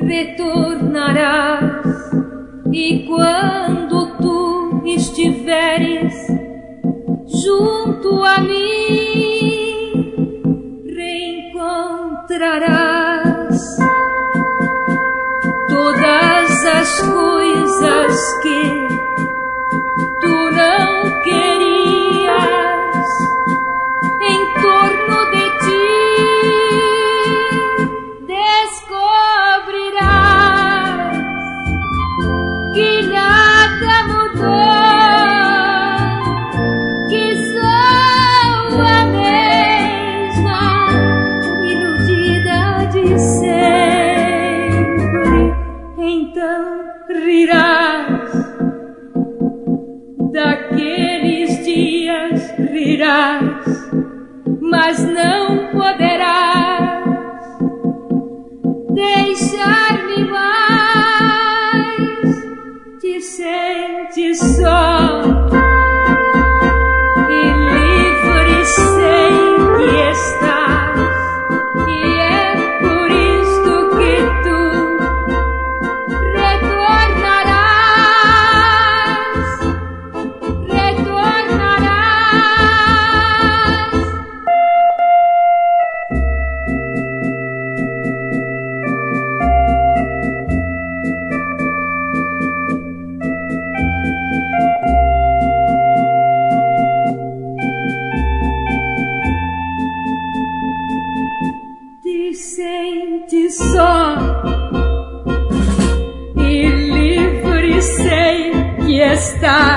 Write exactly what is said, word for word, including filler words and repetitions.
retornarás, e quando tu estiveres junto a mim, reencontrarás todas as coisas que tu não querias em torno de ti. Descobrirás que nada mudou, que sou a mesma iludida de sempre. Então rirás daqueles dias, rirás, mas não poderás deixar-me mais. Te sentes só e livre, sei que estás, e é por isto que tu retornarás, retornarás. Te sentes só e livre, sei que estás.